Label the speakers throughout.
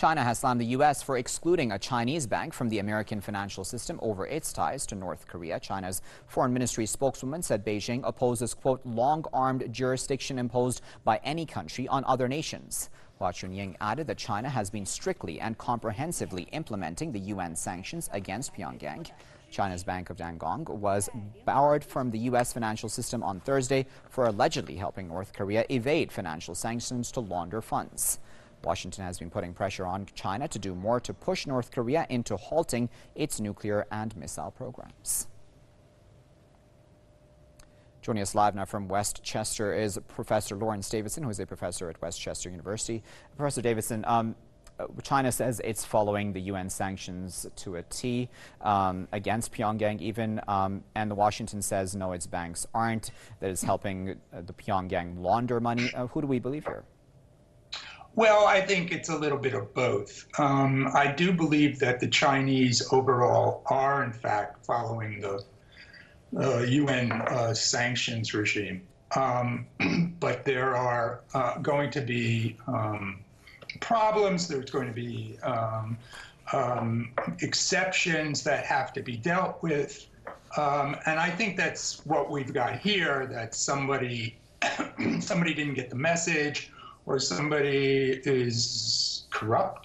Speaker 1: China has slammed the U.S. for excluding a Chinese bank from the American financial system over its ties to North Korea. China's foreign ministry spokeswoman said Beijing opposes, quote, long-armed jurisdiction imposed by any country on other nations. Hua Chunying added that China has been strictly and comprehensively implementing the UN sanctions against Pyongyang. China's Bank of Dandong was barred from the U.S. financial system on Thursday for allegedly helping North Korea evade financial sanctions to launder funds. Washington has been putting pressure on China to do more to push North Korea into halting its nuclear and missile programs. Joining us live now from West Chester is Professor Lawrence Davidson, who is a professor at West Chester University. Professor Davidson, China says it's following the UN sanctions to a T against Pyongyang even, and the Washington says no, its banks aren't, that it's helping the Pyongyang launder money. Who do we believe here?
Speaker 2: Well, I think it's a little bit of both. I do believe that the Chinese overall are, in fact, following the UN sanctions regime. But there are going to be problems. There's going to be exceptions that have to be dealt with. And I think that's what we've got here, that somebody didn't get the message, or somebody is corrupt,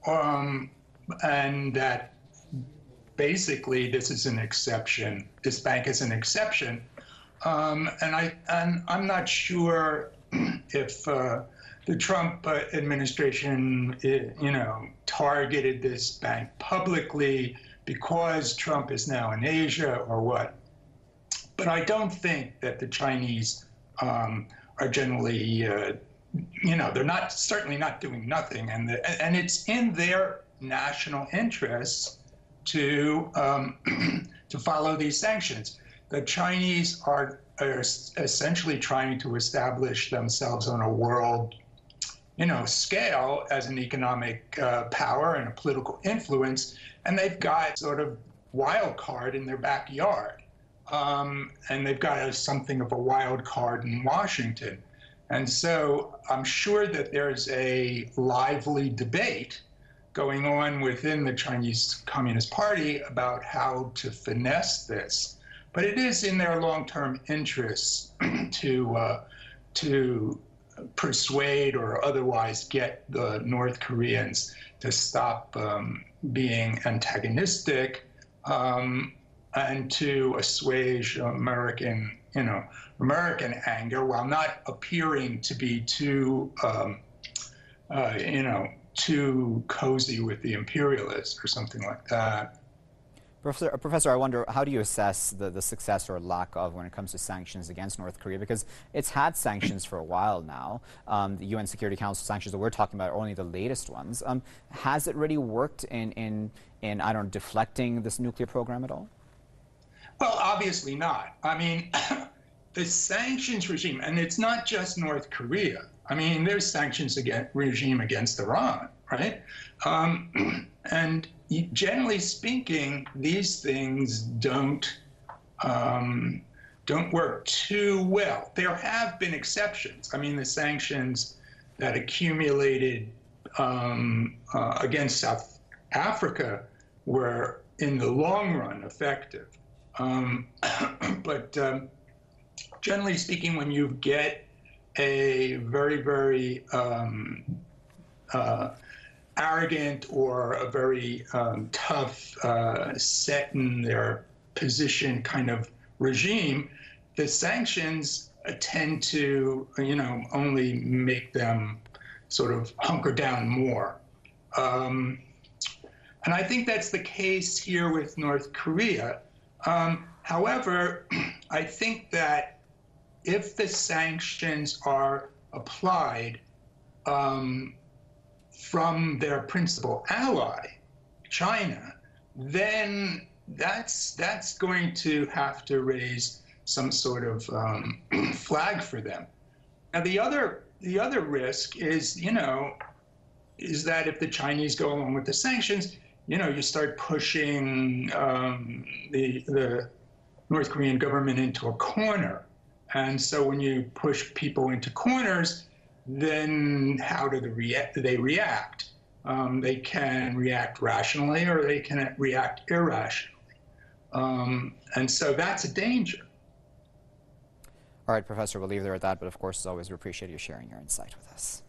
Speaker 2: and that basically this is an exception. This bank is an exception, and I'm not sure if the Trump administration, targeted this bank publicly because Trump is now in Asia or what. But I don't think that the Chinese are generally they're certainly not doing nothing, and it's in their national interests to follow these sanctions. The Chinese are essentially trying to establish themselves on a world, scale as an economic power and a political influence, and they've got sort of wild card in their backyard, and they've got something of a wild card in Washington. And so I'm sure that there's a lively debate going on within the Chinese Communist Party about how to finesse this. But it is in their long-term interests to persuade or otherwise get the North Koreans to stop being antagonistic, and to assuage American anger, while not appearing to be too cozy with the imperialists or something like that.
Speaker 1: Professor, I wonder, how do you assess the success or lack of when it comes to sanctions against North Korea? Because it's had sanctions for a while now. The UN Security Council sanctions that we're talking about are only the latest ones. Has it really worked in deflecting this nuclear program at all?
Speaker 2: Well, obviously not. I mean, the sanctions regime, and it's not just North Korea. I mean, there's sanctions regime against Iran, right? And generally speaking, these things don't work too well. There have been exceptions. I mean, the sanctions that accumulated against South Africa were, in the long run, effective. But generally speaking, when you get a very, very arrogant or a very tough, set in their position kind of regime, the sanctions tend to, only make them sort of hunker down more. And I think that's the case here with North Korea. However, I think that if the sanctions are applied from their principal ally, China, then that's going to have to raise some sort of flag for them. Now, the other risk is, is that if the Chinese go along with the sanctions, you start pushing the North Korean government into a corner. And so when you push people into corners, then how do they react? They can react rationally or they can react irrationally. And so that's a danger.
Speaker 1: All right, Professor, we'll leave there at that. But of course, as always, we appreciate you sharing your insight with us.